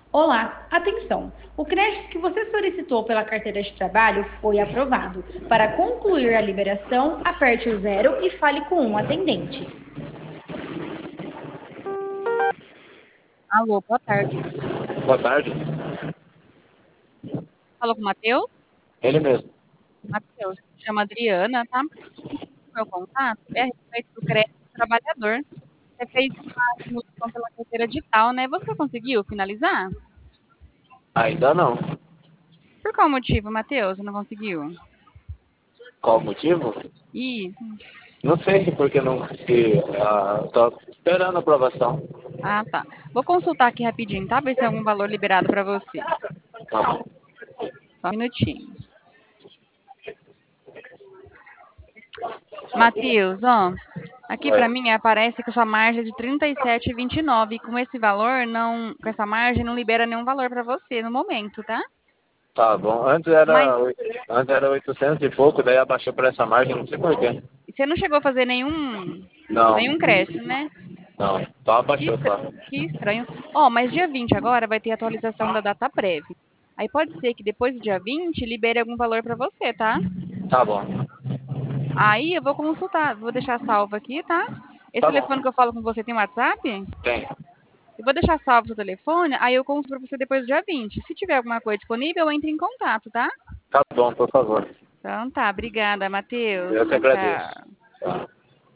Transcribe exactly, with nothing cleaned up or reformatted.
Olá, atenção! O crédito que você solicitou pela carteira de trabalho foi aprovado. Para concluir a liberação, aperte o zero e fale com um atendente. Alô, boa tarde. Boa tarde. Falou com o Matheus? Ele mesmo. Matheus, me chama Adriana, tá? Meu contato é a respeito do crédito do trabalhador. Você fez uma simulação pela carteira digital, né? Você conseguiu finalizar? Ainda não. Por qual motivo, Matheus? Não conseguiu? Qual o motivo? Isso. Não sei, porque não consegui. Ah, tô esperando a aprovação. Ah, tá. Vou consultar aqui rapidinho, tá? Ver se tem algum valor liberado para você. Tá bom. Só um minutinho. Matheus, ó, aqui Oi. para mim aparece que a sua margem é de trinta e sete vírgula vinte e nove e com esse valor não, com essa margem não libera nenhum valor para você no momento, tá? Tá bom. Antes era, Mas oito- antes era oitocentos e pouco, daí abaixou para essa margem, não sei por quê. você não chegou a fazer nenhum Não, nenhum crédito, né? não. Só Que, abaixou estra- só. que estranho. Ó, mas dia vinte agora vai ter atualização da data prévia. Aí pode ser que depois do dia vinte libere algum valor para você, tá? Tá bom. Aí eu vou consultar, vou deixar salvo aqui, tá? Esse Tá bom. telefone que eu falo com você tem WhatsApp? Tem. Eu vou deixar salvo o seu telefone, aí eu consulto para você depois do dia vinte. Se tiver alguma coisa disponível, eu entro em contato, tá? Tá bom, por favor. Então tá, obrigada, Matheus. Eu que Tchau, agradeço. tchau. Tá.